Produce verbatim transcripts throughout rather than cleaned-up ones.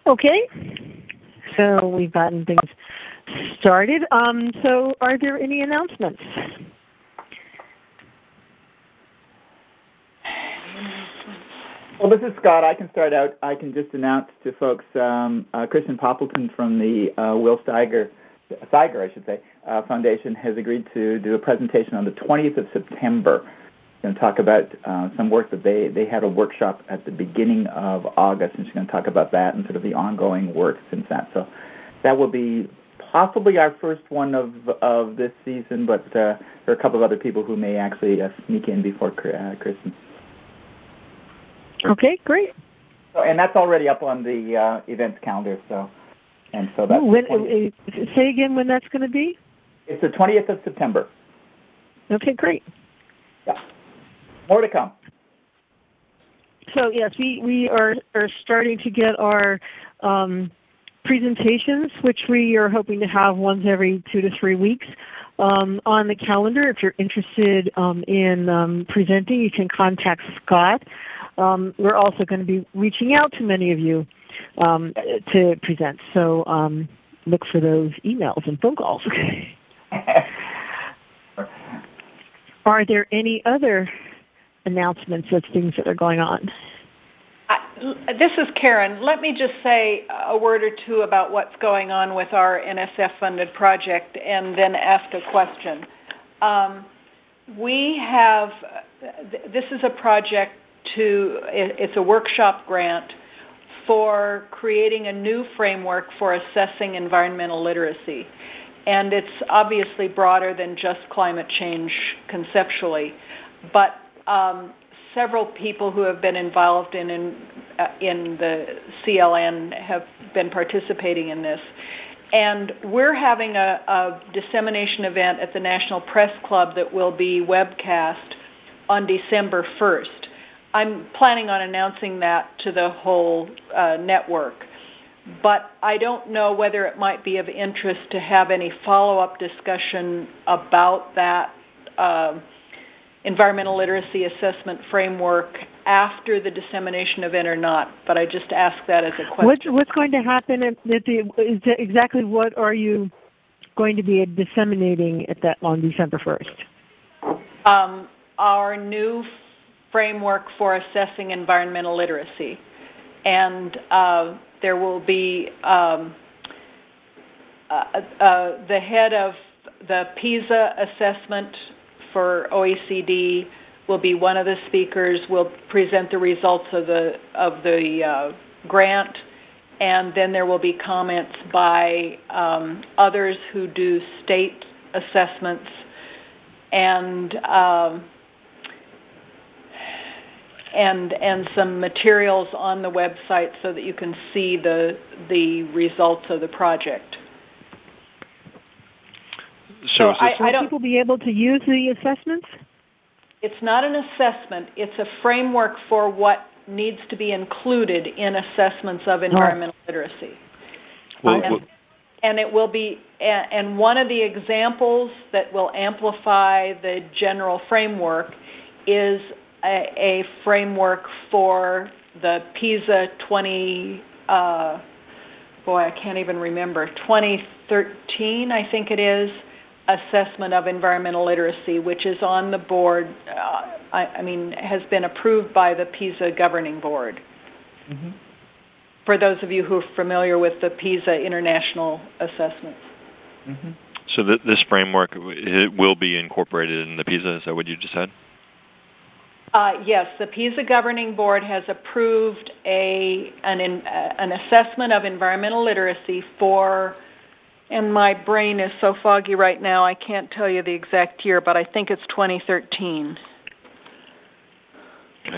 Okay, so we've gotten things started. Um, so are there any announcements? Well, this is Scott. I can start out. I can just announce to folks, um, uh, Christian Poppleton from the uh, Will Steiger, Steiger, I should say, uh, Foundation has agreed to do a presentation on the twentieth of September. She's going to talk about uh, some work that they, they had a workshop at the beginning of August, and she's going to talk about that and sort of the ongoing work since that. So that will be possibly our first one of of this season, but uh, there are a couple of other people who may actually uh, sneak in before uh, Kristen. Okay, great. So, and that's already up on the uh, events calendar. So, and so that's when, uh, say again when that's going to be. It's the twentieth of September. Okay, great. Yeah, more to come. So yes, we we are are starting to get our um, presentations, which we are hoping to have once every two to three weeks. Um, on the calendar. If you're interested um, in um, presenting, you can contact Scott. Um, we're also going to be reaching out to many of you um, to present, so um, look for those emails and phone calls. Are there any other announcements of things that are going on? I, this is Karen. Let me just say a word or two about what's going on with our N S F-funded project and then ask a question. Um, we have, this is a project to, it's a workshop grant for creating a new framework for assessing environmental literacy. And it's obviously broader than just climate change conceptually, but um, several people who have been involved in in, uh, in the C L N have been participating in this. And we're having a, a dissemination event at the National Press Club that will be webcast on December first. I'm planning on announcing that to the whole uh, network. But I don't know whether it might be of interest to have any follow-up discussion about that uh, environmental literacy assessment framework after the dissemination event or not, but I just ask that as a question. What, what's going to happen at the, is exactly what are you going to be disseminating at that on December first? Um, our new framework for assessing environmental literacy. And uh, there will be um, uh, uh, the head of the PISA assessment for O E C D will be one of the speakers. Will present the results of the of the uh, grant, and then there will be comments by um, others who do state assessments, and um, and and some materials on the website so that you can see the the results of the project. So, so I, I don't, will people be able to use the assessments? It's not an assessment. It's a framework for what needs to be included in assessments of environmental oh. literacy. Well, and, well, and it will be, and one of the examples that will amplify the general framework is a, a framework for the PISA twenty, uh, boy, I can't even remember, twenty thirteen, I think it is, assessment of environmental literacy, which is on the board, uh, I, I mean, has been approved by the PISA governing board. Mm-hmm. For those of you who are familiar with the PISA international assessments. Mm-hmm. So th- this framework it will be incorporated in the PISA, is that what you just said? Uh, yes, the PISA governing board has approved a an, in, uh, an assessment of environmental literacy for, and my brain is so foggy right now, I can't tell you the exact year, but I think it's twenty thirteen. Okay.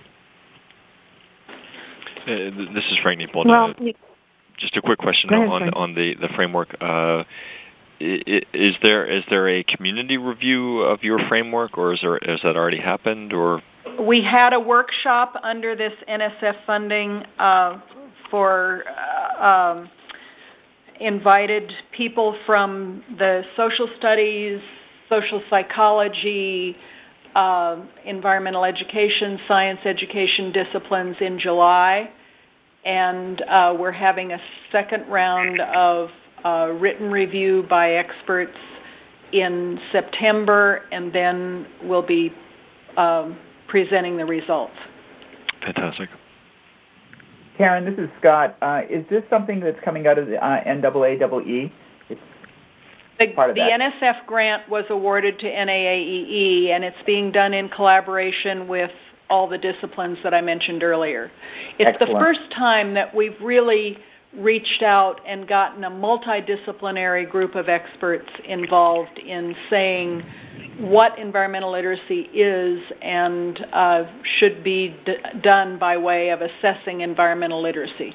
Uh, this is Frank Neapold. Well, uh, just a quick question ahead, on Frank. on the, the framework. Uh, is there is there a community review of your framework, or is there has that already happened? Or we had a workshop under this N S F funding uh, for. Uh, um, invited people from the social studies, social psychology, uh, environmental education, science education disciplines in July. and uh, we're having a second round of uh, written review by experts in September, and then we'll be um, presenting the results. Fantastic. Karen, this is Scott. Uh, is this something that's coming out of the uh, N double A double E? It's the part of the that. N S F grant was awarded to N A A E E, and it's being done in collaboration with all the disciplines that I mentioned earlier. It's Excellent. the first time that we've really reached out and gotten a multidisciplinary group of experts involved in saying what environmental literacy is and uh, should be d- done by way of assessing environmental literacy.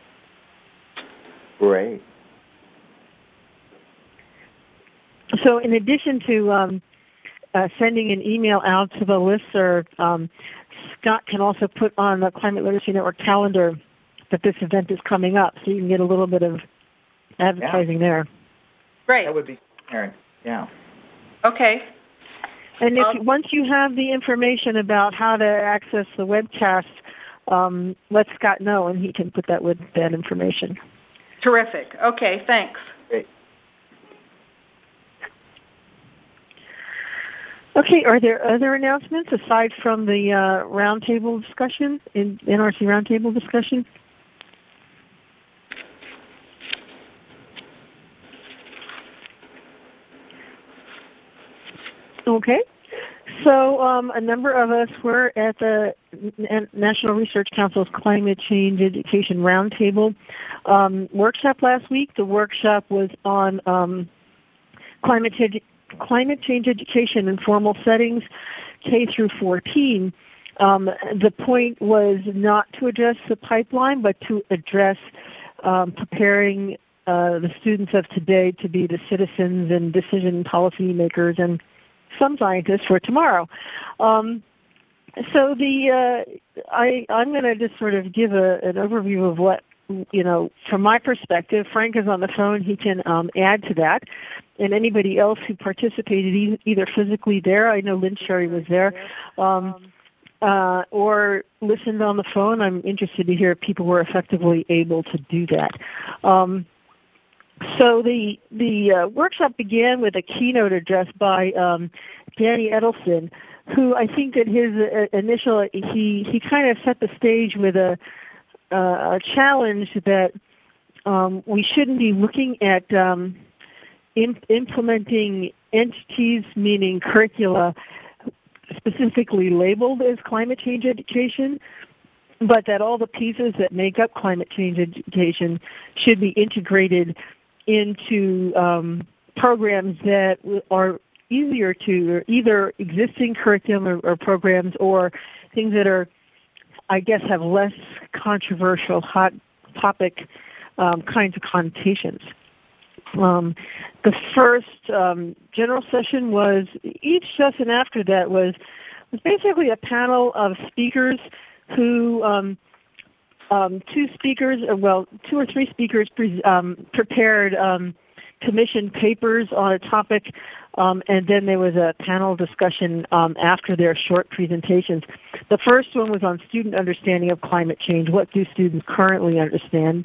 Great. So in addition to um, uh, sending an email out to the listserv, um, Scott can also put on the Climate Literacy Network calendar that this event is coming up, so you can get a little bit of advertising yeah. there. Great. That would be Karen. Yeah. Okay. And if Um, once you have the information about how to access the webcast, um, let Scott know, and he can put that with that information. Terrific. Okay, thanks. Great. Okay, are there other announcements aside from the uh, roundtable discussion, in N R C roundtable discussion? Okay. So um, a number of us were at the N- National Research Council's Climate Change Education Roundtable um, workshop last week. The workshop was on um, climate, ed- climate change education in formal settings, K through fourteen. Um, the point was not to address the pipeline, but to address um, preparing uh, the students of today to be the citizens and decision policy makers and some scientists for tomorrow. Um, so the uh, I, I'm going to just sort of give a, an overview of what, you know, from my perspective. Frank is on the phone. He can um, add to that. And anybody else who participated e- either physically there, I know Lynn Sherry was there, um, uh, or listened on the phone. I'm interested to hear if people were effectively able to do that. Um, So the the uh, workshop began with a keynote address by um, Danny Edelson, who I think that his uh, initial he he kind of set the stage with a uh, a challenge that um, we shouldn't be looking at um, imp- implementing entities, meaning curricula, specifically labeled as climate change education, but that all the pieces that make up climate change education should be integrated into um, programs that are easier to either existing curriculum or, or programs or things that are, I guess, have less controversial, hot topic um, kinds of connotations. Um, the first um, general session was, each session after that was, was basically a panel of speakers who um, Um, two speakers, well, two or three speakers pre- um, prepared um, commissioned papers on a topic, um, and then there was a panel discussion um, after their short presentations. The first one was on student understanding of climate change. What do students currently understand?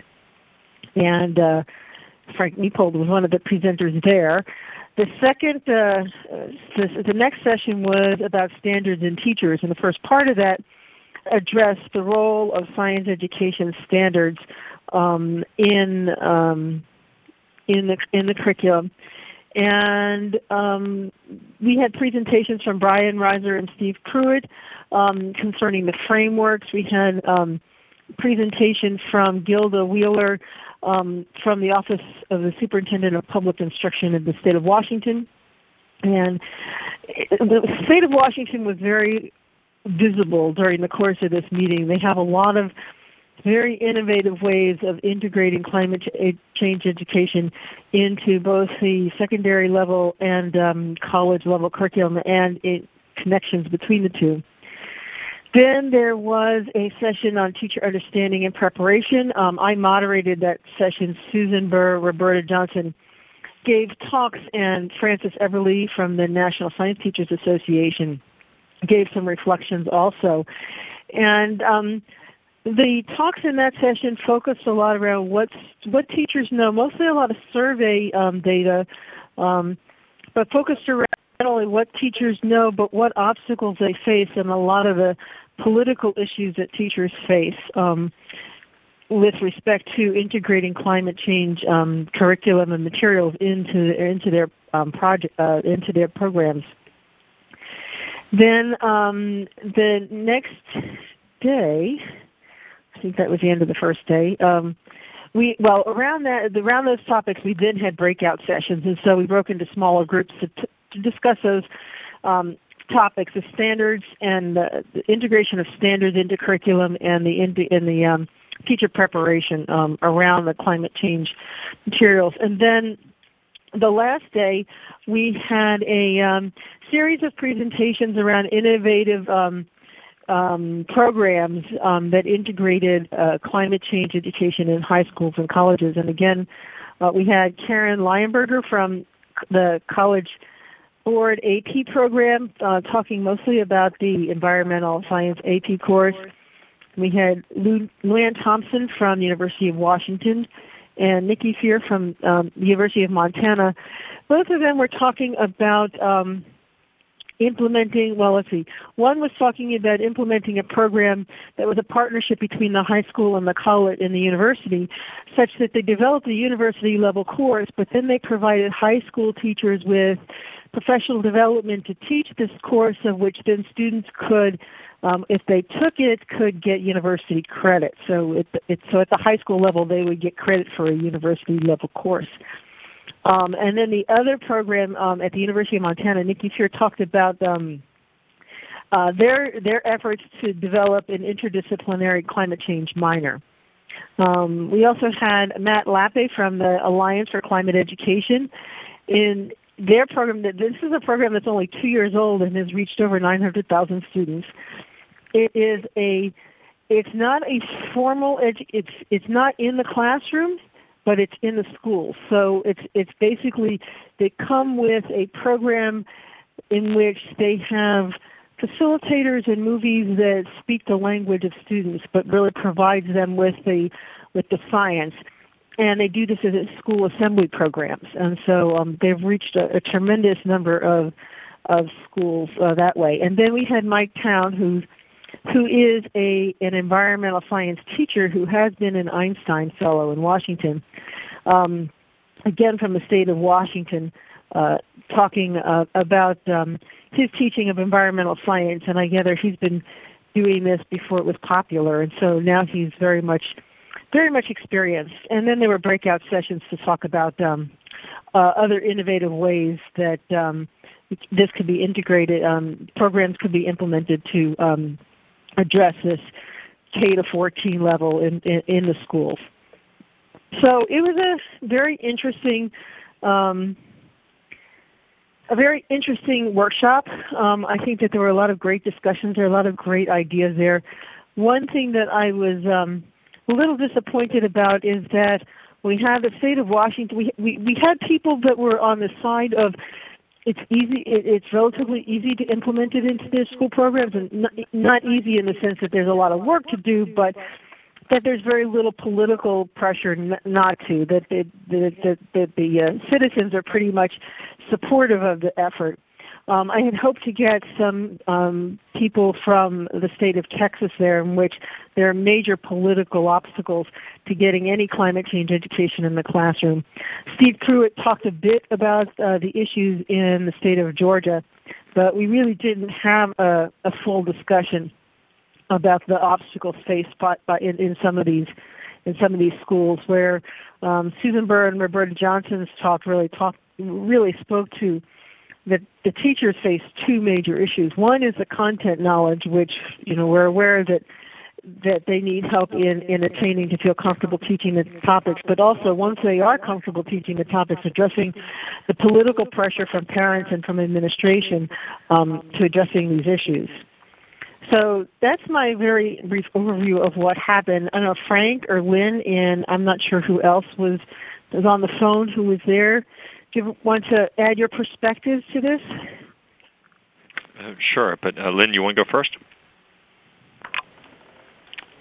And uh, Frank Niepold was one of the presenters there. The second, uh, the, the next session was about standards in teachers, and the first part of that address the role of science education standards um, in um, in the in the curriculum, and um, we had presentations from Brian Reiser and Steve Pruitt um, concerning the frameworks. We had um, presentation from Gilda Wheeler um, from the Office of the Superintendent of Public Instruction in the state of Washington, and the state of Washington was very visible during the course of this meeting. They have a lot of very innovative ways of integrating climate change education into both the secondary level and um, college level curriculum and it, connections between the two. Then there was a session on teacher understanding and preparation. Um, I moderated that session. Susan Burr, Roberta Johnson gave talks, and Francis Everly from the National Science Teachers Association gave some reflections also. And um, the talks in that session focused a lot around what's, what teachers know, mostly a lot of survey um, data, um, but focused around not only what teachers know, but what obstacles they face and a lot of the political issues that teachers face um, with respect to integrating climate change um, curriculum and materials into into their um, project uh, into their programs. Then um, the next day, I think that was the end of the first day. Um, we well around that around those topics, we then had breakout sessions, and so we broke into smaller groups to, t- to discuss those um, topics, the standards and the, the integration of standards into curriculum and the in, in the um, teacher preparation um, around the climate change materials. And then the last day, we had a um, series of presentations around innovative um, um, programs um, that integrated uh, climate change education in high schools and colleges. And again, uh, we had Karen Leyenberger from the College Board A P program uh, talking mostly about the environmental science A P course. We had Lou, Luann Thompson from the University of Washington and Nikki Fear from um, the University of Montana. Both of them were talking about um, implementing, well, let's see. One was talking about implementing a program that was a partnership between the high school and the college and the university, such that they developed a university-level course, but then they provided high school teachers with professional development to teach this course, of which then students could, um, if they took it, could get university credit. So, it, it, so at the high school level, they would get credit for a university-level course. Um, and then the other program um, at the University of Montana, Nikki Fear talked about um, uh, their their efforts to develop an interdisciplinary climate change minor. Um, we also had Matt Lappe from the Alliance for Climate Education. In their program, this is a program that's only two years old and has reached over nine hundred thousand students. It is a, it's not a formal, edu- it's it's not in the classroom, but it's in the schools. So it's it's basically, they come with a program in which they have facilitators and movies that speak the language of students, but really provides them with the with the science. And they do this as school assembly programs. And so um, they've reached a, a tremendous number of of schools uh, that way. And then we had Mike Town, who who is a an environmental science teacher who has been an Einstein Fellow in Washington, um, again from the state of Washington, uh, talking uh, about um, his teaching of environmental science. And I gather he's been doing this before it was popular, and so now he's very much very much experienced. And then there were breakout sessions to talk about um, uh, other innovative ways that um, this could be integrated, um, programs could be implemented to um, address this K to fourteen level in, in, in the schools. So it was a very interesting, um, a very interesting workshop. Um, I think that there were a lot of great discussions. There were a lot of great ideas there. One thing that I was um, a little disappointed about is that we have the state of Washington. We we, we had people that were on the side of it's easy. It, it's relatively easy to implement it into their school programs, and not, not easy in the sense that there's a lot of work to do, but that there's very little political pressure n- not to. That the the the, the, the uh, citizens are pretty much supportive of the effort. Um, I had hoped to get some um, people from the state of Texas there, in which there are major political obstacles to getting any climate change education in the classroom. Steve Pruitt talked a bit about uh, the issues in the state of Georgia, but we really didn't have a, a full discussion about the obstacles faced by, by in, in some of these in some of these schools. Where um, Susan Burr and Roberta Johnson's talk really talked really spoke to. The, the teachers face two major issues. One is the content knowledge, which, you know, we're aware that that they need help in, in attaining to feel comfortable teaching the topics, but also once they are comfortable teaching the topics, addressing the political pressure from parents and from administration um, to addressing these issues. So that's my very brief overview of what happened. I don't know, Frank or Lynn, and I'm not sure who else was, was on the phone who was there. Do you want to add your perspectives to this? Uh, sure, but uh, Lynn, you want to go first?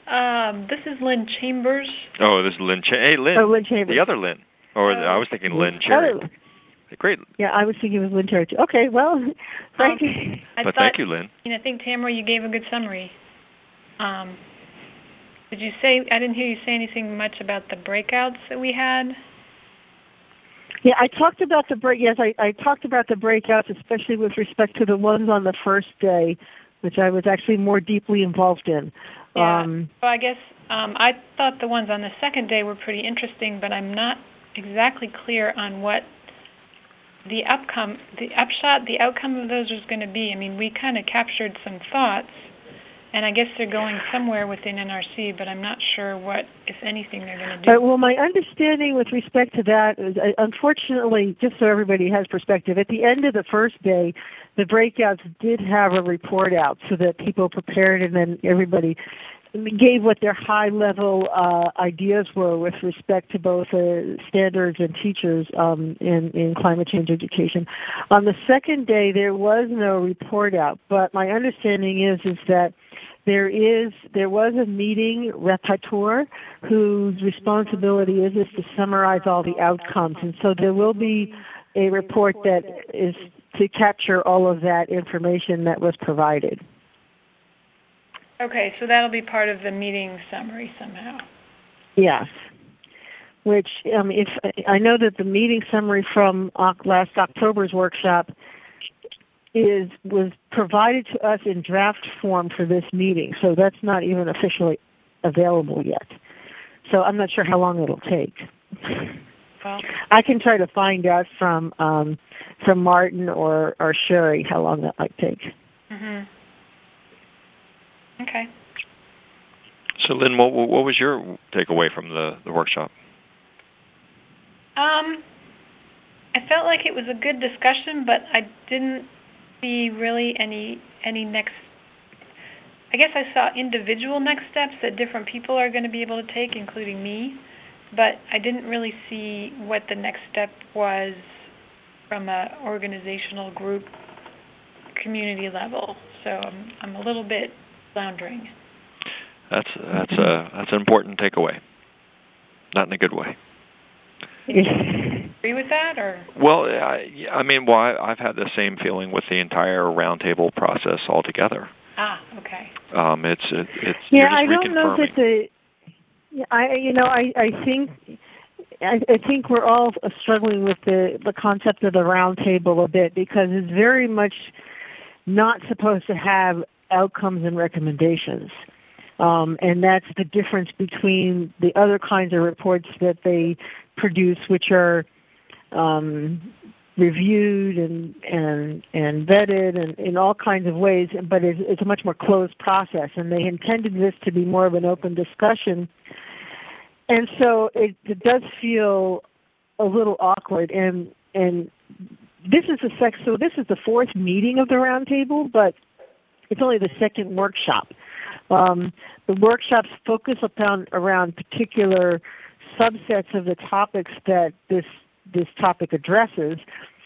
Um, this is Lynn Chambers. Oh, this is Lynn. Cha- hey, Lynn. Oh, Lynn Chambers. The other Lynn. Or Oh. I was thinking Lynn Cherry. Oh. Great. Yeah, I was thinking it was Lynn Cherry. too. Okay, well, thank um, you. I but thought, thank you, Lynn. I think, Tamara, you gave a good summary. Um, did you say, I didn't hear you say anything much about the breakouts that we had? Yeah, I talked about the break. Yes, I, I talked about the breakouts, especially with respect to the ones on the first day, which I was actually more deeply involved in. Yeah. Um, so I guess um, I thought the ones on the second day were pretty interesting, but I'm not exactly clear on what the outcome, the upshot, the outcome of those was going to be. I mean, we kind of captured some thoughts, and I guess they're going somewhere within N R C, but I'm not sure what, if anything, they're going to do. Uh, well, my understanding with respect to that is, uh, unfortunately, just so everybody has perspective, at the end of the first day, the breakouts did have a report out so that people prepared, and then everybody gave what their high-level uh, ideas were with respect to both uh, standards and teachers um, in, in climate change education. On the second day, there was no report out, but my understanding is is that there is there was a meeting rapporteur whose responsibility is, is to summarize all the outcomes, and so there will be a report that is to capture all of that information that was provided. Okay, so that'll be part of the meeting summary somehow. Yes. Which, um, if I know that the meeting summary from last October's workshop is was provided to us in draft form for this meeting, so that's not even officially available yet. So I'm not sure how long it'll take. Well, I can try to find out from um, from Martin or, or Sherry how long that might take. mhm. Okay. So, Lynn, what, what was your takeaway from the, the workshop? Um, I felt like it was a good discussion, but I didn't see really any any next. I guess I saw individual next steps that different people are going to be able to take, including me, but I didn't really see what the next step was from a organizational group, community level. So I'm I'm a little bit floundering. That's that's a that's an important takeaway. Not in a good way. Agree with that, or? Well, I, I mean, well, I, I've had the same feeling with the entire roundtable process altogether. Ah, okay. Um, it's it, it's yeah, you're just I don't know that reconfirming. the. I you know I I think I, I think we're all struggling with the the concept of the roundtable a bit because it's very much not supposed to have outcomes and recommendations. Um, and that's the difference between the other kinds of reports that they produce, which are um, reviewed and, and, and vetted and in all kinds of ways, but it's, it's a much more closed process. And they intended this to be more of an open discussion. And so it, it does feel a little awkward. And, and this is the sec- so this is the fourth meeting of the roundtable, but it's only the second workshop. Um, the workshops focus upon around particular subsets of the topics that this this topic addresses,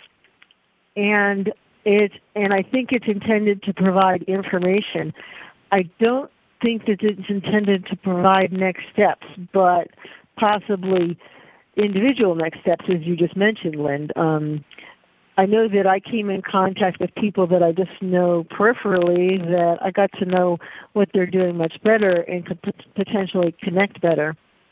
and it and I think it's intended to provide information. I don't think that it's intended to provide next steps, but possibly individual next steps, as you just mentioned, Lynn. Um, I know that I came in contact with people that I just know peripherally that I got to know what they're doing much better and could p- potentially connect better.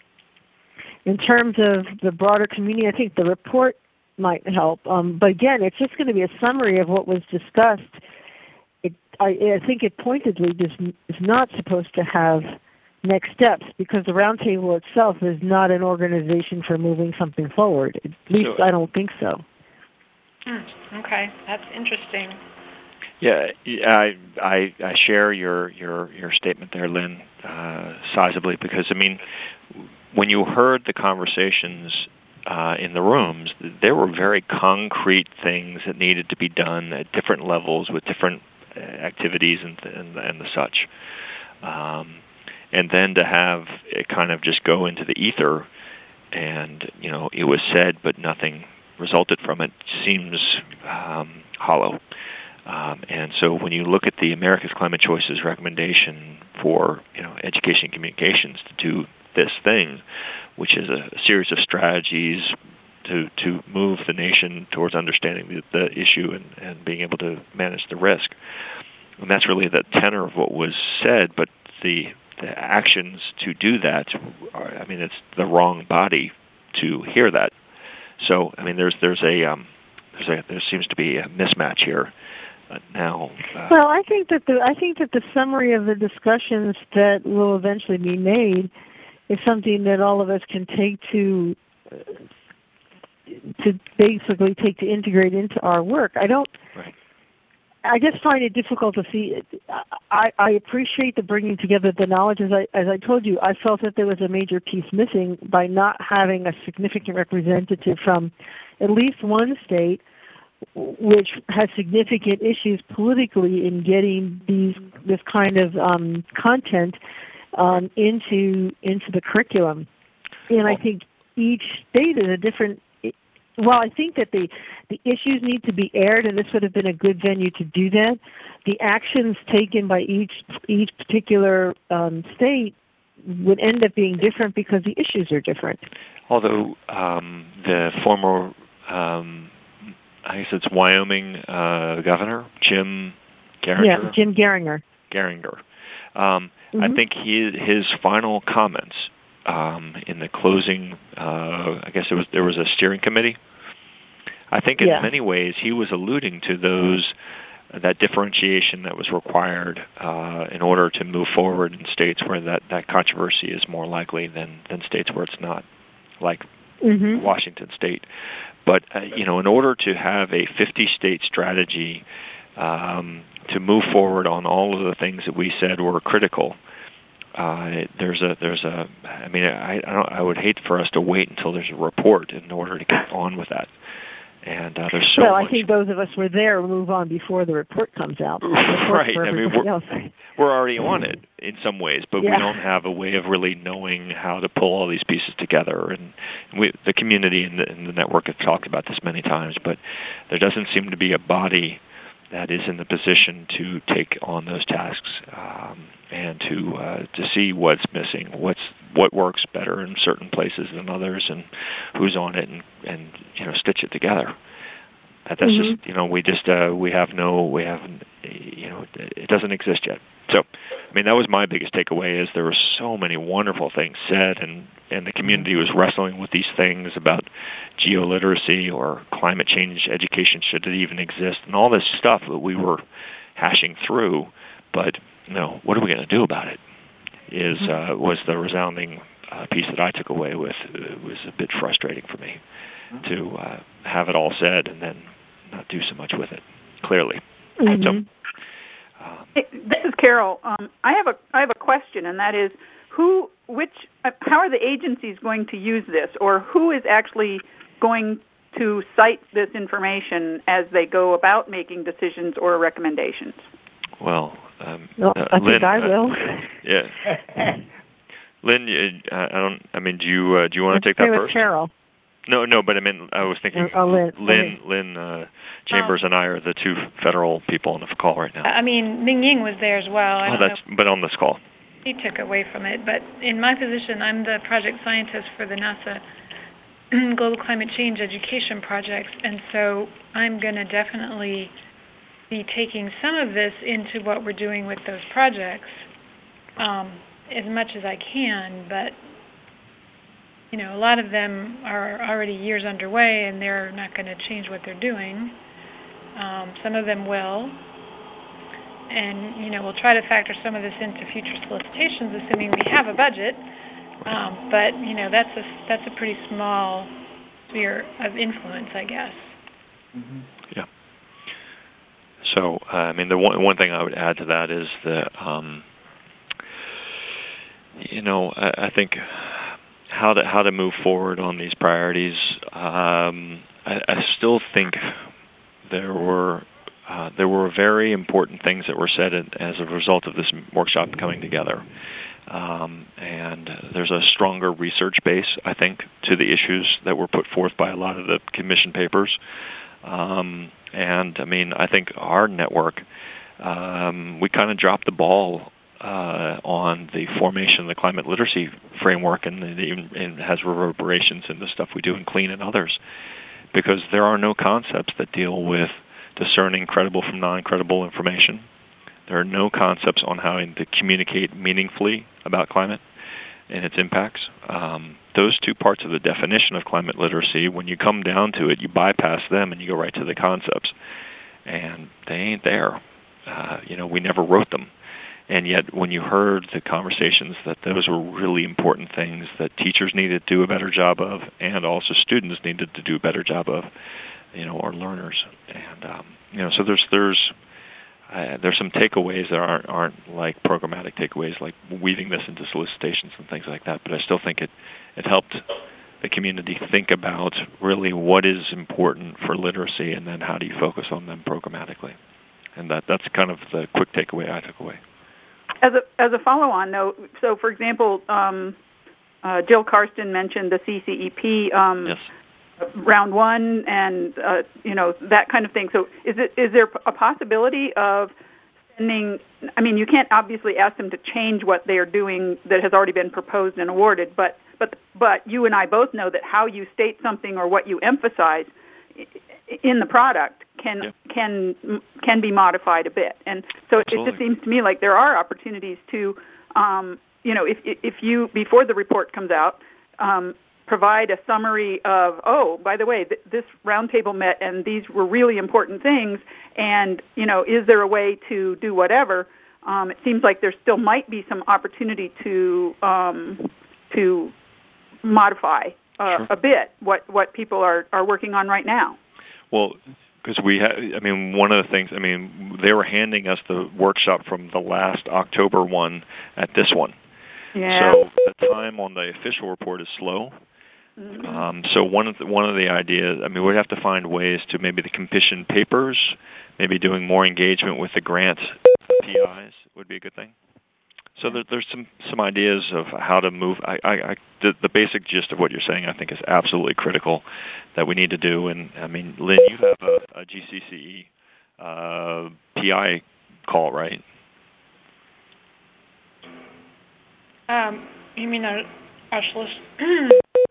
In terms of the broader community, I think the report might help. Um, but again, it's just going to be a summary of what was discussed. It, I, I think it pointedly just is not supposed to have next steps because the roundtable itself is not an organization for moving something forward. At least So, I don't think so. Hmm, okay, that's interesting. Yeah, I I, I share your, your, your statement there, Lynn, uh, sizably, because, I mean, when you heard the conversations uh, in the rooms, there were very concrete things that needed to be done at different levels with different activities and, and, and the such. Um, and then to have it kind of just go into the ether and, you know, it was said but nothing resulted from it seems um, hollow. Um, and so when you look at the America's Climate Choices recommendation for, you know, education and communications to do this thing, which is a, a series of strategies to to move the nation towards understanding the, the issue and, and being able to manage the risk. And that's really the tenor of what was said, but the, the actions to do that, are, I mean, it's the wrong body to hear that. So, I mean, there's there's a um, there's a there seems to be a mismatch here. Uh, now, uh, well, I think that the I think that the summary of the discussions that will eventually be made is something that all of us can take to uh, to basically take to integrate into our work. I don't. Right. I just find it difficult to see. I, I appreciate the bringing together the knowledge. As I as I told you, I felt that there was a major piece missing by not having a significant representative from at least one state, which has significant issues politically in getting these this kind of um, content um, into into the curriculum. And I think each state is a different. Well, I think that the the issues need to be aired, and this would have been a good venue to do that. The actions taken by each each particular um, state would end up being different because the issues are different. Although um, the former, um, I guess it's Wyoming uh, governor, Jim Geringer. Yeah, Jim Geringer. Geringer. Um, mm-hmm. I think he, his final comments um, in the closing, uh, I guess it was there was a steering committee. I think in yeah. many ways he was alluding to those that differentiation that was required uh, in order to move forward in states where that, that controversy is more likely than, than states where it's not, like mm-hmm. Washington State. But, uh, you know, in order to have a fifty-state strategy um, to move forward on all of the things that we said were critical, uh, there's a, there's a, I mean, I, I, don't, I would hate for us to wait until there's a report in order to get on with that. And uh, there's so well, much. I think those of us who were there will move on before the report comes out. Right. I mean, we're, else. we're already on it in some ways, but yeah. we don't have a way of really knowing how to pull all these pieces together. And we, the community and the, and the network have talked about this many times, but there doesn't seem to be a body that is in the position to take on those tasks um, and to uh, to see what's missing, what's what works better in certain places than others, and who's on it, and, and you know stitch it together. That's mm-hmm. just you know we just uh, we have no we haven't you know it doesn't exist yet. So I mean that was my biggest takeaway is there were so many wonderful things said, and and the community was wrestling with these things about geoliteracy or climate change education, should it even exist, and all this stuff that we were hashing through. But you know, what are we going to do about it? Is uh, was the resounding uh, piece that I took away with. It was a bit frustrating for me to uh, have it all said and then not do so much with it. Clearly, mm-hmm. so. Um, hey, this is Carol. Um, I have a I have a question, and that is, who, which, uh, how are the agencies going to use this, or who is actually going to cite this information as they go about making decisions or recommendations? Well, um, well uh, I Lynn, think I will. Uh, yeah, Lynn, I don't. I mean, do you uh, do you want to take that first? Carol. No, no, but I mean, I was thinking oh, Lynn, Lynn, Lynn uh, Chambers um, and I are the two federal people on the call right now. I mean, Ming Ying was there as well. I oh, don't that's know. But on this call. He took away from it, but in my position, I'm the project scientist for the NASA Global Climate Change Education Projects, and so I'm going to definitely be taking some of this into what we're doing with those projects um, as much as I can, but you know, a lot of them are already years underway, and they're not going to change what they're doing. Um, some of them will. And, you know, we'll try to factor some of this into future solicitations, assuming we have a budget. Um, but, you know, that's a, that's a pretty small sphere of influence, I guess. Mm-hmm. Yeah. So, uh, I mean, the one, one thing I would add to that is that, um, you know, I, I think how to how to move forward on these priorities, um, I, I still think there were Uh, there were very important things that were said as a result of this workshop coming together. Um, and there's a stronger research base, I think, to the issues that were put forth by a lot of the commission papers. Um, and, I mean, I think our network, um, we kind of dropped the ball uh, on the formation of the climate literacy framework, and it has reverberations in the stuff we do in CLEAN and others, because there are no concepts that deal with discerning credible from non-credible information. There are no concepts on how to communicate meaningfully about climate and its impacts. Um, those two parts of the definition of climate literacy, when you come down to it, you bypass them and you go right to the concepts. And they ain't there. Uh, you know, we never wrote them. And yet when you heard the conversations that those were really important things that teachers needed to do a better job of, and also students needed to do a better job of, you know, or learners. And, um, you know, so there's, there's, Uh, there's some takeaways that aren't aren't like programmatic takeaways, like weaving this into solicitations and things like that. But I still think it it helped the community think about really what is important for literacy, and then how do you focus on them programmatically. And that that's kind of the quick takeaway I took away. As a as a follow-on note, so for example, um, uh, Jill Karsten mentioned the C C E P. Um, yes. Round one, and uh, you know, that kind of thing. So, is it is there a possibility of sending? I mean, you can't obviously ask them to change what they are doing that has already been proposed and awarded. But but but you and I both know that how you state something or what you emphasize in the product can yeah. can can be modified a bit. And so Absolutely. It just seems to me like there are opportunities to, um, you know, if if you before the report comes out. Um, provide a summary of, oh, by the way, th- this roundtable met and these were really important things, and, you know, is there a way to do whatever? Um, it seems like there still might be some opportunity to um, to modify uh, sure. a bit what, what people are, are working on right now. Well, because we had, I mean, one of the things, I mean, they were handing us the workshop from the last October one at this one. Yeah. So the time on the official report is slow. Mm-hmm. Um, so one of the, one of the ideas, I mean, we'd have to find ways to maybe the commission papers, maybe doing more engagement with the grant P Is would be a good thing. So there, there's some, some ideas of how to move. I, I, I the, the basic gist of what you're saying, I think, is absolutely critical that we need to do. And I mean, Lynn, you have a, a G C C E uh, P I call, right? Um, you mean our, our solicitation?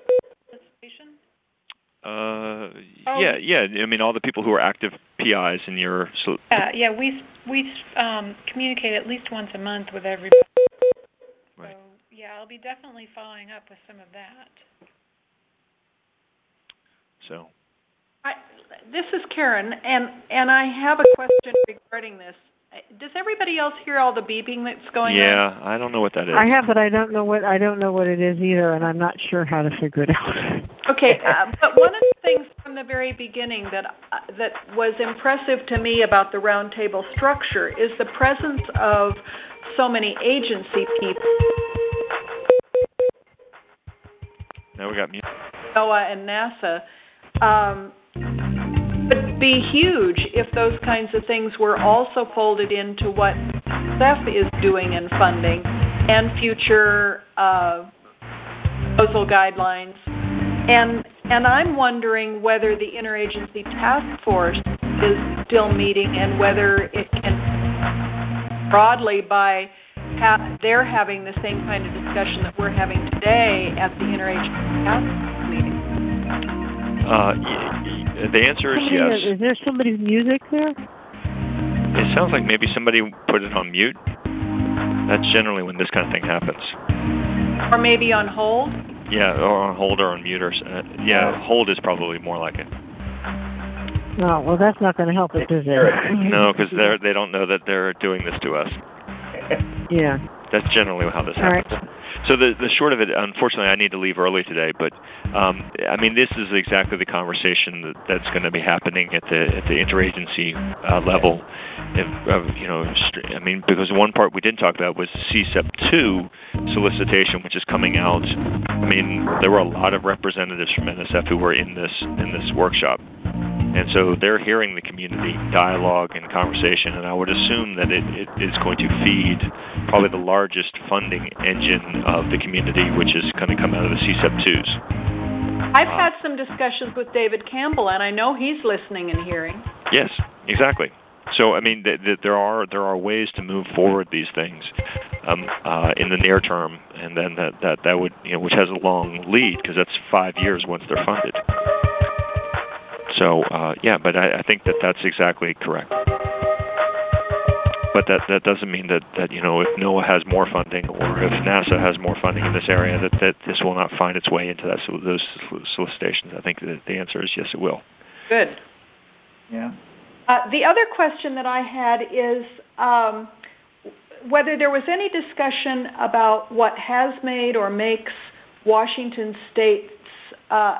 Uh, oh. yeah, yeah. I mean, all the people who are active P Is in your. So yeah, yeah. We we um, communicate at least once a month with everybody. Right. So yeah, I'll be definitely following up with some of that. So. I, this is Karen, and and I have a question regarding this. Does everybody else hear all the beeping that's going yeah, on? Yeah, I don't know what that is. I have, but I don't know what I don't know what it is either, and I'm not sure how to figure it out. Okay, uh, but one of the things from the very beginning that uh, that was impressive to me about the roundtable structure is the presence of so many agency people. Now we got music. NOAA and NASA. Um, It'd be huge if those kinds of things were also folded into what S E F is doing in funding and future uh, proposal guidelines. And and I'm wondering whether the Interagency Task Force is still meeting and whether it can broadly by ha- they're having the same kind of discussion that we're having today at the Interagency Task Force meeting. Uh, y- y- the answer is somebody, yes. Is there somebody's music there? It sounds like maybe somebody put it on mute. That's generally when this kind of thing happens. Or maybe on hold? Yeah, or on hold or on mute. Or, uh, yeah, hold is probably more like it. No, well, that's not going to help us, is it? No, because they they don't know that they're doing this to us. Yeah. That's generally how this All happens. right. So the the short of it, unfortunately, I need to leave early today. But um, I mean, this is exactly the conversation that, that's going to be happening at the at the interagency uh, level. If, uh, you know, I mean, because one part we didn't talk about was C S E P two solicitation, which is coming out. I mean, there were a lot of representatives from N S F who were in this in this workshop. And so they're hearing the community dialogue and conversation, and I would assume that it, it is going to feed probably the largest funding engine of the community, which is going to come out of the C S E P twos. I've uh, had some discussions with David Campbell, and I know he's listening and hearing. Yes, exactly. So, I mean, th- th- there are there are ways to move forward these things um, uh, in the near term, and then that, that, that would, you know, which has a long lead because that's five years once they're funded. So, uh, yeah, but I, I think that that's exactly correct. But that, that doesn't mean that, that, you know, if NOAA has more funding or if NASA has more funding in this area, that, that this will not find its way into that, those solicitations. I think that the answer is yes, it will. Good. Yeah. Uh, the other question that I had is um, whether there was any discussion about what has made or makes Washington State's uh,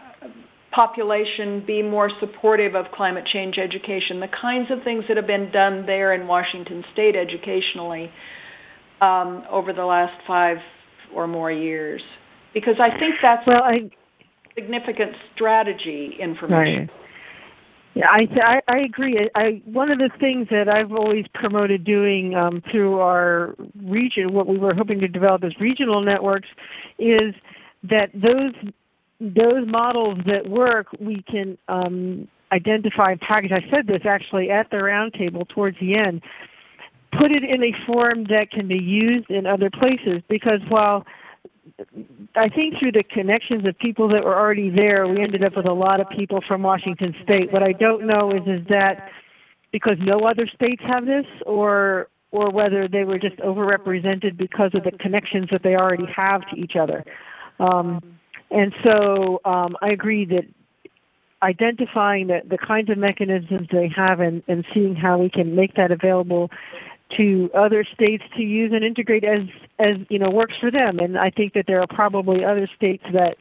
population be more supportive of climate change education, the kinds of things that have been done there in Washington State educationally um, over the last five or more years. Because I think that's well, I, significant strategy information. Right. Yeah, I, I I agree. I one of the things that I've always promoted doing um, through our region, what we were hoping to develop as regional networks, is that those those models that work, we can um, identify and package. I said this actually at the roundtable towards the end. Put it in a form that can be used in other places, because while I think through the connections of people that were already there, we ended up with a lot of people from Washington State. What I don't know is is that because no other states have this, or or whether they were just overrepresented because of the connections that they already have to each other. Um, and so um, I agree that identifying the, the kinds of mechanisms they have and, and seeing how we can make that available to other states to use and integrate as, as you know, works for them. And I think that there are probably other states that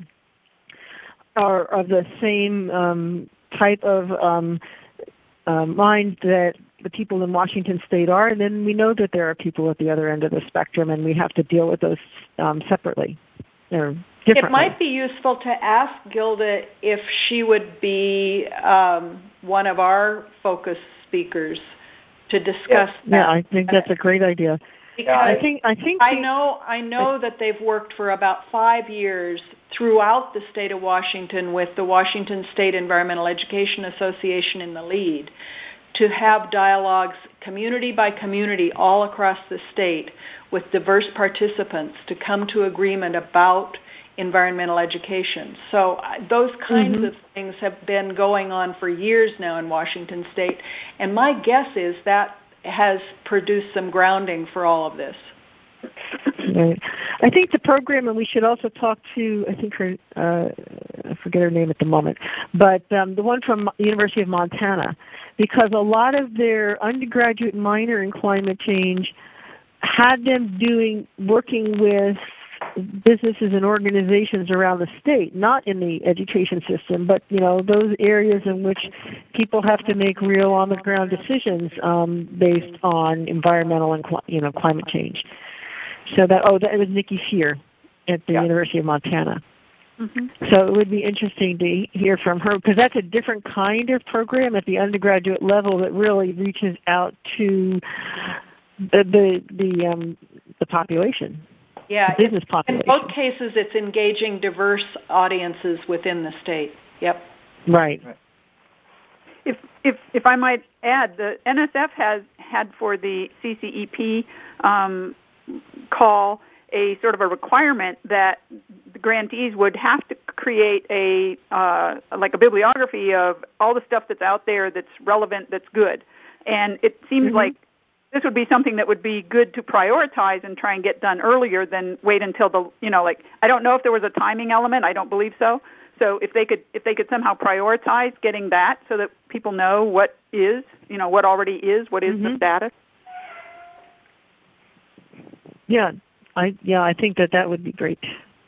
are of the same um, type of um, uh, mind that the people in Washington State are. And then we know that there are people at the other end of the spectrum, and we have to deal with those um, separately or differently. It might be useful to ask Gilda if she would be um, one of our focus speakers to discuss yeah. that. Yeah, I think that's a great idea. Because I think I think I know I know that they've worked for about five years throughout the state of Washington with the Washington State Environmental Education Association in the lead to have dialogues community by community all across the state with diverse participants to come to agreement about environmental education. So uh, those kinds mm-hmm. of things have been going on for years now in Washington State, and my guess is that has produced some grounding for all of this. Right. I think the program, and we should also talk to, I think her, uh, I forget her name at the moment, but um, the one from the University of Montana, because a lot of their undergraduate minor in climate change had them doing, working with businesses and organizations around the state, not in the education system, but you know those areas in which people have to make real on-the-ground decisions um, based on environmental and you know climate change. So that oh, that was Nikki Fear at the yeah. University of Montana. Mm-hmm. So it would be interesting to hear from her, because that's a different kind of program at the undergraduate level that really reaches out to the the the, um, the population. Yeah, business population. In both cases, it's engaging diverse audiences within the state. Yep. Right. If if if I might add, the N S F has had for the C C E P um, call a sort of a requirement that the grantees would have to create a uh, like a bibliography of all the stuff that's out there that's relevant, that's good, and it seems mm-hmm. like this would be something that would be good to prioritize and try and get done earlier than wait until the, you know, like, I don't know if there was a timing element. I don't believe so. So if they could, if they could somehow prioritize getting that so that people know what is, you know, what already is, what is mm-hmm. the status. Yeah, I, yeah, I think that that would be great.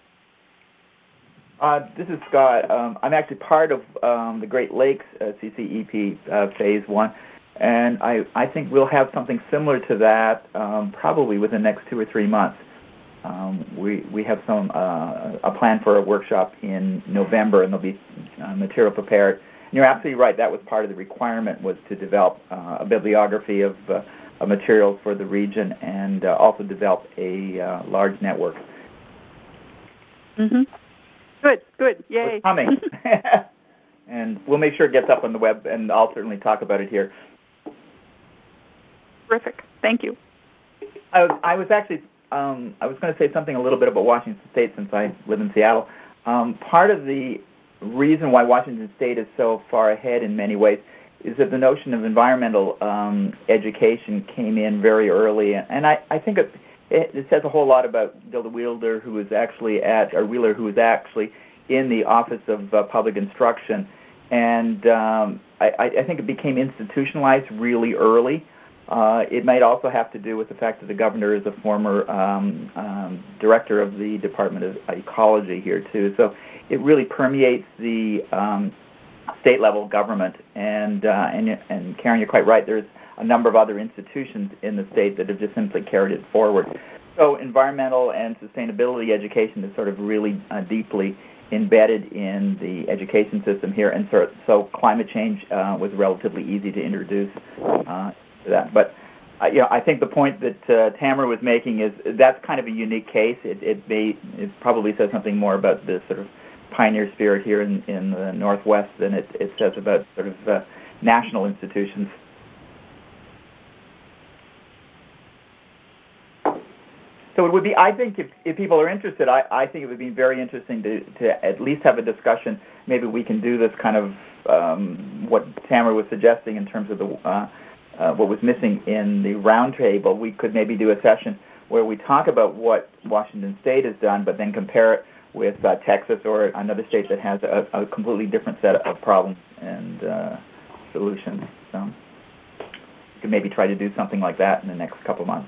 Uh, this is Scott. Um, I'm actually part of um, the Great Lakes uh, C C E P uh, Phase One. And I, I think we'll have something similar to that um, probably within the next two or three months. Um, we we have some uh, a plan for a workshop in November, and there'll be uh, material prepared. And you're absolutely right. That was part of the requirement, was to develop uh, a bibliography of, uh, of materials for the region, and uh, also develop a uh, large network. Mm-hmm. Good, good, yay. It's coming. And we'll make sure it gets up on the web, and I'll certainly talk about it here. Terrific. Thank you. I was, I was actually, um, I was going to say something a little bit about Washington State since I live in Seattle. Um, part of the reason why Washington State is so far ahead in many ways is that the notion of environmental um, education came in very early, and I, I think it, it says a whole lot about Dilda Wheeler, who was actually at, or Wheeler, who was actually in the Office of uh, Public Instruction, and um, I, I think it became institutionalized really early. Uh, it might also have to do with the fact that the governor is a former um, um, director of the Department of Ecology here, too. So it really permeates the um, state-level government. And, uh, and, and Karen, you're quite right. There's a number of other institutions in the state that have just simply carried it forward. So environmental and sustainability education is sort of really uh, deeply embedded in the education system here. And so, so climate change uh, was relatively easy to introduce uh, to that. But uh, you know, I think the point that uh, Tamara was making is that's kind of a unique case. It, it may it probably says something more about the sort of pioneer spirit here in, in the Northwest than it, it says about sort of uh, national institutions. So it would be, I think, if, if people are interested, I, I think it would be very interesting to, to at least have a discussion. Maybe we can do this kind of um, what Tamara was suggesting in terms of the uh, uh, what was missing in the roundtable. We could maybe do a session where we talk about what Washington State has done, but then compare it with uh, Texas or another state that has a, a completely different set of problems and uh, solutions. So we could maybe try to do something like that in the next couple of months.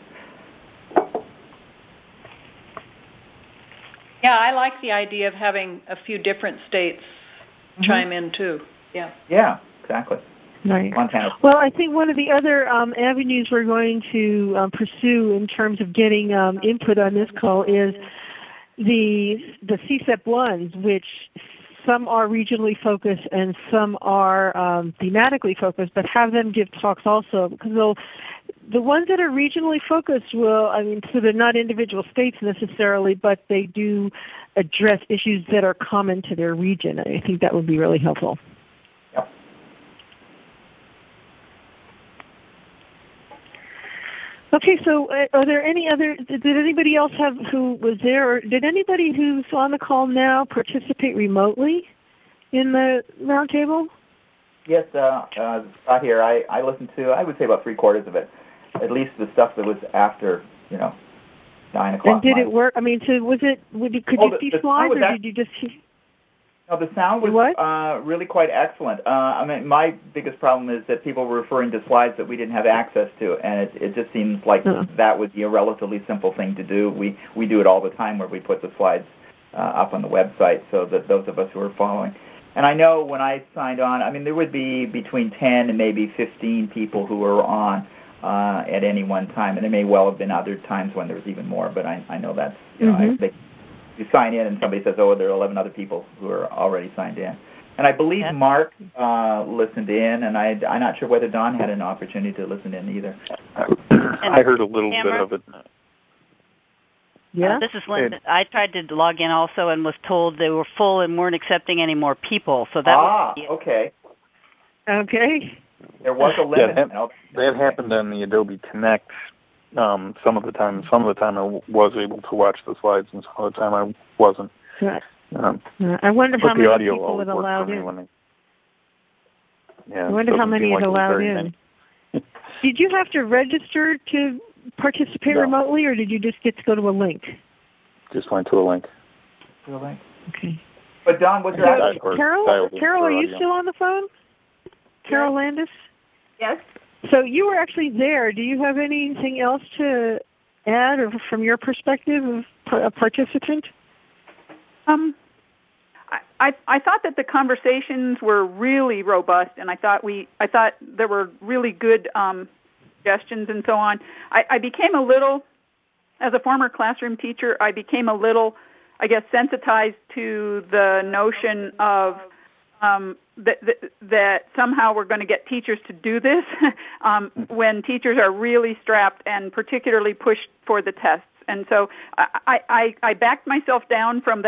Yeah, I like the idea of having a few different states mm-hmm. chime in too. Yeah. Yeah, exactly. Right. Montana. Well, I think one of the other um, avenues we're going to um, pursue in terms of getting um, input on this call is the the C S E P ones, which some are regionally focused and some are um, thematically focused, but have them give talks also, because they'll the ones that are regionally focused will, I mean, so they're not individual states necessarily, but they do address issues that are common to their region. I think that would be really helpful. Yep. Okay, so uh, are there any other, did anybody else have, who was there, or did anybody who's on the call now participate remotely in the roundtable? Yes, uh, uh, Scott here. I, I listened to, I would say about three quarters of it. At least the stuff that was after, you know, nine o'clock. And did it work? I mean, so was it? Would you, could oh, you the, see the slides, or act- did you just see? No, the sound was what? Uh, really quite excellent. Uh, I mean, my biggest problem is that people were referring to slides that we didn't have access to, and it, it just seems like uh-huh. that would be a relatively simple thing to do. We we do it all the time, where we put the slides uh, up on the website, so that those of us who are following. And I know when I signed on, I mean, there would be between ten and maybe fifteen people who were on uh, at any one time, and there may well have been other times when there was even more. But I, I know that's you know, mm-hmm. I, they, you sign in and somebody says, "Oh, there are eleven other people who are already signed in." And I believe yeah. Mark uh, listened in, and I, I'm not sure whether Don had an opportunity to listen in either. I heard a little Tamara? bit of it. Yeah, uh, this is Linda. I tried to log in also and was told they were full and weren't accepting any more people. So that ah, was okay. Okay. There was a limit. Yeah, that, that happened on the Adobe Connect. Um, some of the time, some of the time I was able to watch the slides, and some of the time I wasn't. Right. Um, I wonder how many people would it allowed in. I, yeah, I wonder how many like it allowed in. Did you have to register to participate no. remotely, or did you just get to go to a link? Just went to a link. To a link. Okay. But Don, was there so, actually... Carol, Carol, are you still on the phone? Carol yes. Landis? Yes. So you were actually there. Do you have anything else to add, or from your perspective of a participant? Um, I, I I thought that the conversations were really robust, and I thought we I thought there were really good um, suggestions and so on. I, I became a little, as a former classroom teacher, I became a little, I guess, sensitized to the notion of um, that, that that somehow we're going to get teachers to do this um, when teachers are really strapped and particularly pushed for the tests. And so I, I, I backed myself down from that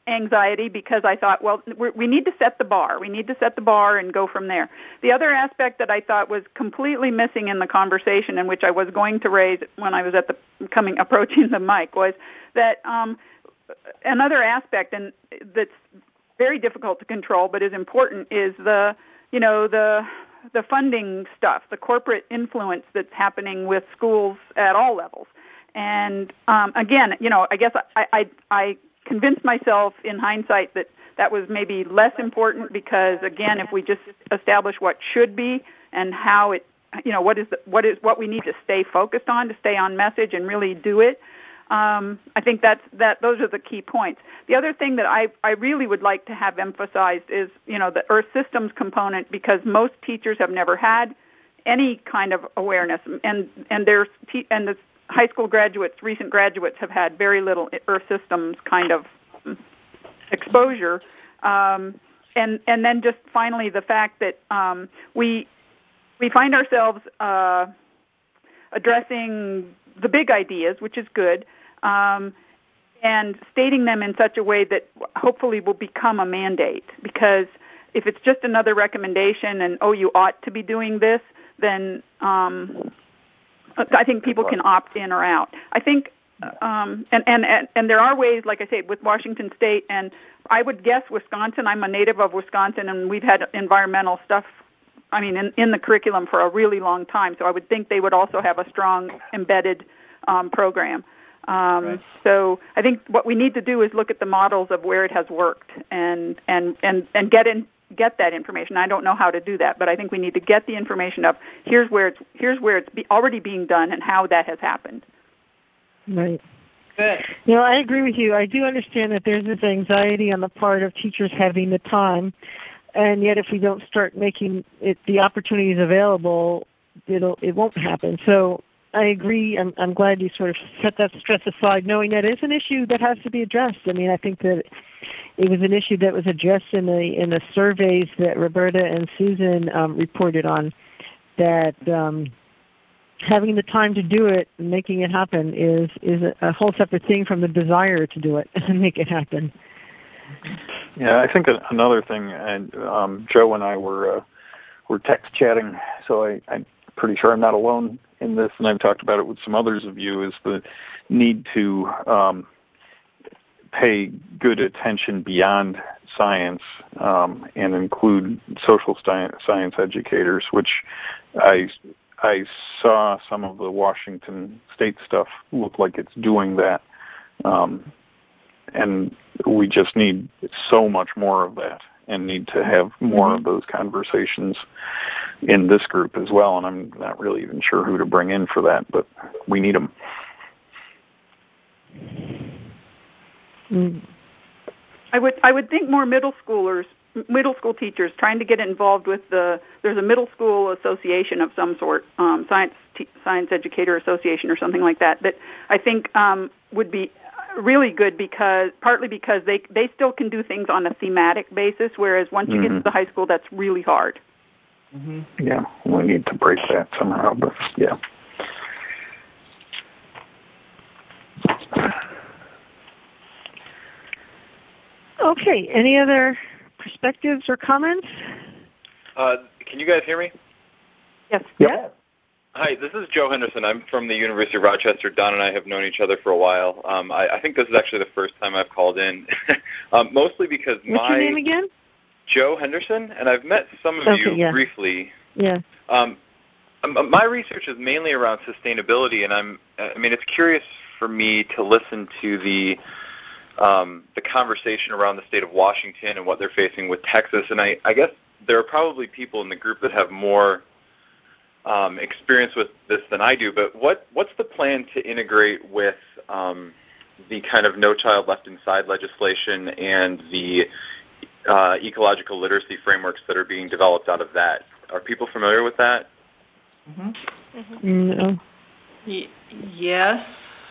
anxiety because I thought, well, we're, we need to set the bar. We need to set the bar and go from there. The other aspect that I thought was completely missing in the conversation, and which I was going to raise when I was at the coming approaching the mic, was that um, another aspect, and that's very difficult to control but is important, is the you know the the funding stuff, the corporate influence that's happening with schools at all levels. And um, again, you know, I guess I, I, I convinced myself in hindsight that that was maybe less important because, again, if we just establish what should be and how it, you know, what is the, what is what we need to stay focused on, to stay on message and really do it. Um, I think that's that. Those are the key points. The other thing that I, I really would like to have emphasized is, you know, the Earth Systems component, because most teachers have never had any kind of awareness, and and there's te- and the high school graduates, recent graduates, have had very little Earth Systems kind of exposure. Um, and and then just finally the fact that um, we we find ourselves uh, addressing the big ideas, which is good, um, and stating them in such a way that hopefully will become a mandate. Because if it's just another recommendation and, oh, you ought to be doing this, then um, I think people can opt in or out. I think, um, and, and, and, and there are ways, like I say, with Washington State, and I would guess Wisconsin. I'm a native of Wisconsin, and we've had environmental stuff, I mean, in, in the curriculum for a really long time, so I would think they would also have a strong embedded um, program. Um, right. So I think what we need to do is look at the models of where it has worked and, and, and, and get in, get that information. I don't know how to do that, but I think we need to get the information of here's where it's here's where it's be already being done and how that has happened. Right. Good. You know, I agree with you. I do understand that there's this anxiety on the part of teachers having the time, and yet if we don't start making it the opportunities available, it'll it won't happen. So I agree. I'm, I'm glad you sort of set that stress aside, knowing that it's an issue that has to be addressed. I mean, I think that it was an issue that was addressed in the in the surveys that Roberta and Susan um, reported on, that um, having the time to do it and making it happen is, is a, a whole separate thing from the desire to do it and make it happen. Yeah, I think another thing, and um, Joe and I were uh, were text chatting, so I, I'm pretty sure I'm not alone in this, and I've talked about it with some others of you, is the need to um, pay good attention beyond science um, and include social science educators, which I I saw some of the Washington State stuff look like it's doing that. Um, and we just need so much more of that and need to have more of those conversations in this group as well. And I'm not really even sure who to bring in for that, but we need them. Mm. I would I would think more middle schoolers, middle school teachers, trying to get involved with the. There's a middle school association of some sort, um, science t- science educator association or something like that. That I think um, would be really good, because partly because they they still can do things on a thematic basis, whereas once you mm-hmm. get to the high school, that's really hard. Mm-hmm. Yeah, we need to break that somehow, but yeah. Okay, any other perspectives or comments? Uh, can you guys hear me? Yes. Yes. Hi, this is Joe Henderson. I'm from the University of Rochester. Don and I have known each other for a while. Um, I, I think this is actually the first time I've called in, um, mostly because What's my... your name again? Joe Henderson, and I've met some of okay, you yeah. briefly. Yeah. Um, my research is mainly around sustainability, and I'm, I mean, it's curious for me to listen to the um, the conversation around the state of Washington and what they're facing with Texas, and I, I guess there are probably people in the group that have more um, experience with this than I do, but what, what's the plan to integrate with um, the kind of No Child Left Inside legislation and the uh, ecological literacy frameworks that are being developed out of that? Are people familiar with that? Mm-hmm. Mm-hmm. No. Y- yes.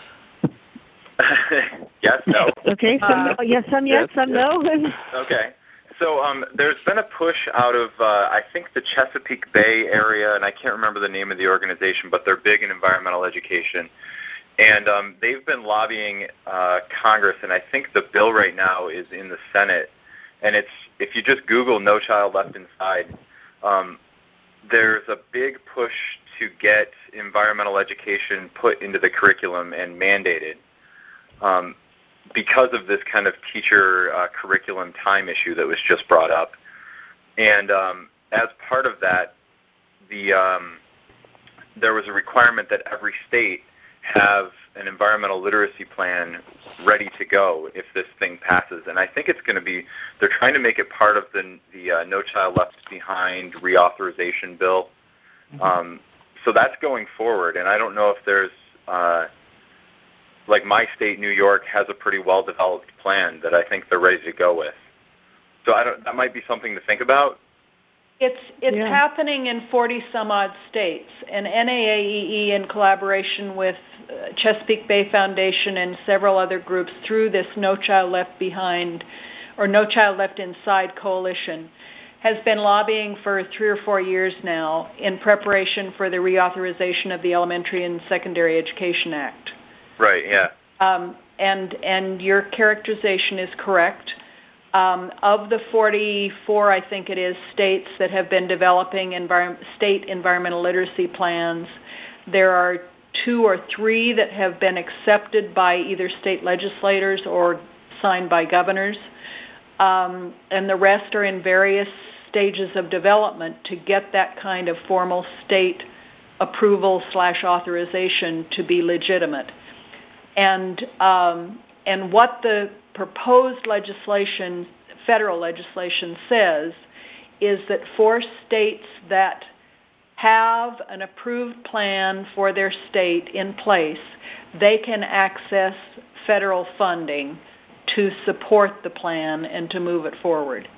Yes, no. Okay, some uh, no. Yes, some yes, yes some yes. no. Okay. So um, there's been a push out of, uh, I think, the Chesapeake Bay area, and I can't remember the name of the organization, but they're big in environmental education. And um, they've been lobbying uh, Congress, and I think the bill right now is in the Senate. And it's if you just Google "No Child Left Inside," um, there's a big push to get environmental education put into the curriculum and mandated um, because of this kind of teacher uh, curriculum time issue that was just brought up. And um, as part of that, the um, there was a requirement that every state have an environmental literacy plan ready to go if this thing passes. And I think it's going to be, they're trying to make it part of the, the uh, No Child Left Behind reauthorization bill. Mm-hmm. Um, so that's going forward. And I don't know if there's, uh, like my state, New York, has a pretty well-developed plan that I think they're ready to go with. So I don't, that might be something to think about. It's it's yeah. happening in forty some odd states, and N A A E E, in collaboration with uh, Chesapeake Bay Foundation and several other groups through this No Child Left Behind or No Child Left Inside coalition, has been lobbying for three or four years now in preparation for the reauthorization of the Elementary and Secondary Education Act. Right. Yeah. Um, and and your characterization is correct. Um, of the forty-four, I think it is, states that have been developing envir- state environmental literacy plans, there are two or three that have been accepted by either state legislators or signed by governors, um, and the rest are in various stages of development to get that kind of formal state approval slash authorization to be legitimate. And um, and what the proposed legislation, federal legislation, says is that for states that have an approved plan for their state in place, they can access federal funding to support the plan and to move it forward.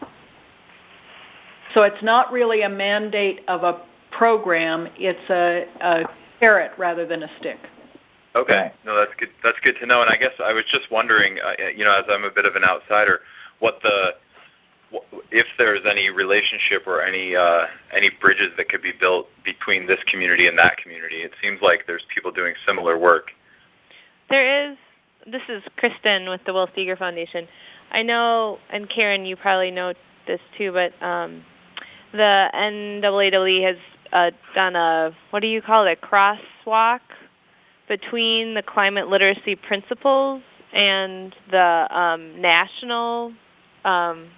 So it's not really a mandate of a program, it's a, a carrot rather than a stick. Okay, no, that's good. That's good to know. And I guess I was just wondering, uh, you know, as I'm a bit of an outsider, what the, if there's any relationship or any uh, any bridges that could be built between this community and that community. It seems like there's people doing similar work. There is. This is Kristen with the Will Steger Foundation. I know, and Karen, you probably know this too, but um, the N double A W E has uh, done a, what do you call it, a crosswalk between the climate literacy principles and the um, national um,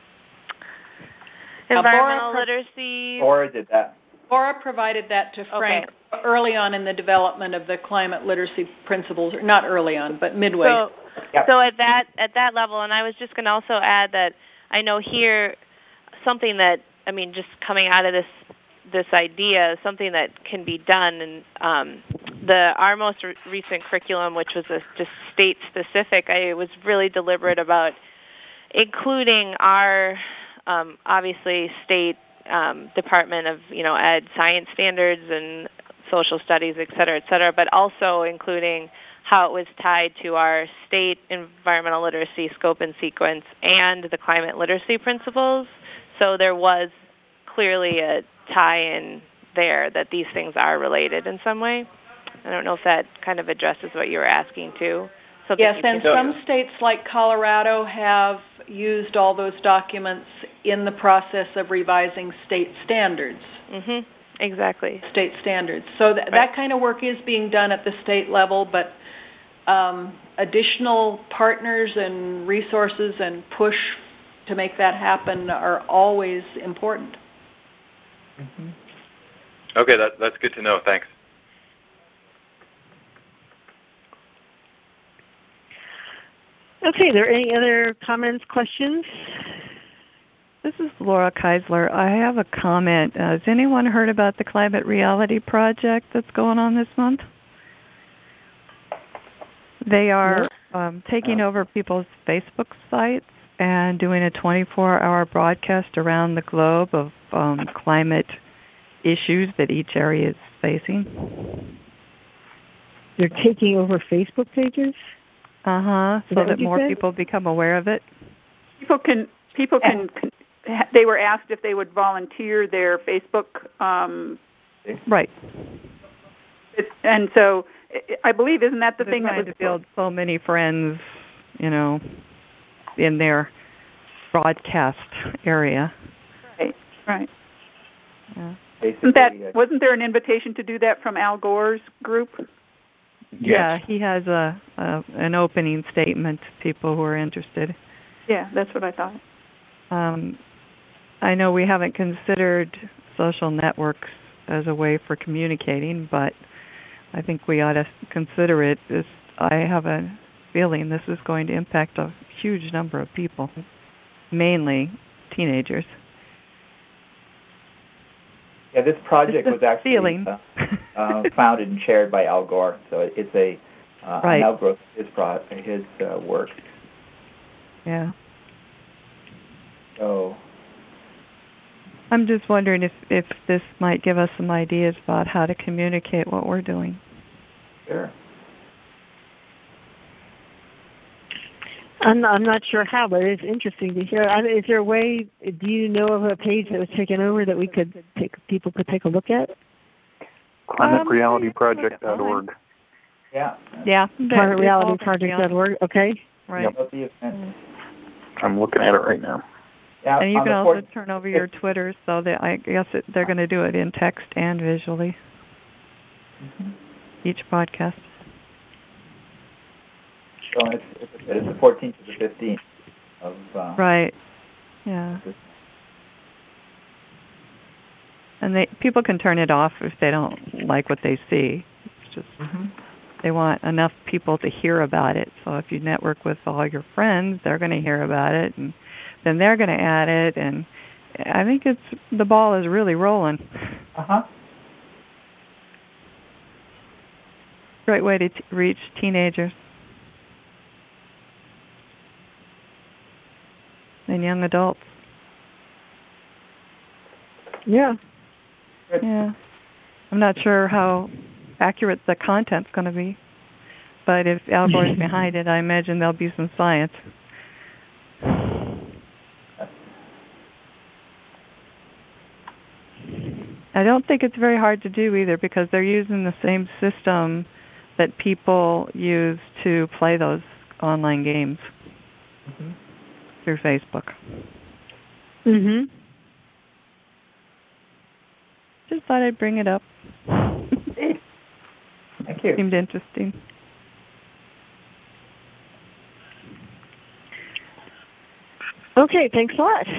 environmental pro- literacy. Bora did that. Bora provided that to Frank okay. early on in the development of the climate literacy principles, or not early on, but midway. So, yep. so at that at that level, and I was just going to also add that I know here something that, I mean, just coming out of this this idea, something that can be done, and um, the our most re- recent curriculum, which was a, just state specific, I was really deliberate about including our um, obviously state um, Department of you know Ed science standards and social studies, et cetera, et cetera, but also including how it was tied to our state environmental literacy scope and sequence and the climate literacy principles. So there was clearly a tie-in there that these things are related in some way. I don't know if that kind of addresses what you were asking too. So yes, and some states like Colorado have used all those documents in the process of revising state standards. Mm-hmm. Exactly. State standards. So th- right. that kind of work is being done at the state level, but um, additional partners and resources and push to make that happen are always important. Mm-hmm. Okay, that, that's good to know. Thanks. Okay, are there any other comments, questions? This is Laura Keisler. I have a comment. Uh, has anyone heard about the Climate Reality Project that's going on this month? They are um, taking over people's Facebook sites and doing a twenty-four hour broadcast around the globe of um, climate issues that each area is facing. They're taking over Facebook pages? Uh-huh, so that, that more said? people become aware of it. People can, people can, can they were asked if they would volunteer their Facebook. Um, right. It, and so I believe, isn't that the They're thing that trying was to build so many friends, you know, in their broadcast area. Right, right. Yeah. Isn't that, wasn't there an invitation to do that from Al Gore's group? Yes. Yeah, he has a, a an opening statement to people who are interested. Yeah, that's what I thought. Um, I know we haven't considered social networks as a way for communicating, but I think we ought to consider it. As I have a feeling this is going to impact a huge number of people, mainly teenagers. Yeah, this project was actually uh, uh, founded and chaired by Al Gore, so it's a uh, right. an outgrowth of his pro- his uh, work. Yeah. So I'm just wondering if if this might give us some ideas about how to communicate what we're doing. Sure. I'm not, I'm not sure how, but it's interesting to hear. I mean, is there a way? Do you know of a page that was taken over that we could take people could take a look at? climate reality project dot org. Um, yeah. Yeah. climate reality project dot org. Okay. Right. Yep. I'm looking at it right now. Yeah, and you can also fourth, turn over your Twitter, so that I guess it, they're going to do it in text and visually. Mm-hmm. Each podcast. So it's, it's, it's the fourteenth to the fifteenth of. Uh, right. Yeah. And they people can turn it off if they don't like what they see. It's just mm-hmm. they want enough people to hear about it. So if you network with all your friends, they're going to hear about it, and then they're going to add it. And I think it's the ball is really rolling. Uh huh. Great way to t- reach teenagers and young adults. Yeah. Yeah. I'm not sure how accurate the content's going to be, but if Al Gore's behind it, I imagine there'll be some science. I don't think it's very hard to do either, because they're using the same system that people use to play those online games mm-hmm. through Facebook. Mhm. Just thought I'd bring it up. Thank you. Seemed interesting. Okay, thanks a lot.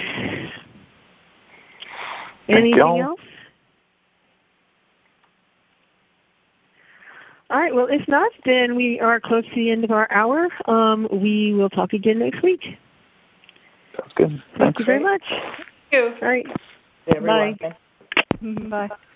Thank Anything you. else? All right, well, if not, then we are close to the end of our hour. Um, we will talk again next week. Sounds good. Thank Thanks. you very much. Thank you. All right. Hey, everyone. Bye. Bye.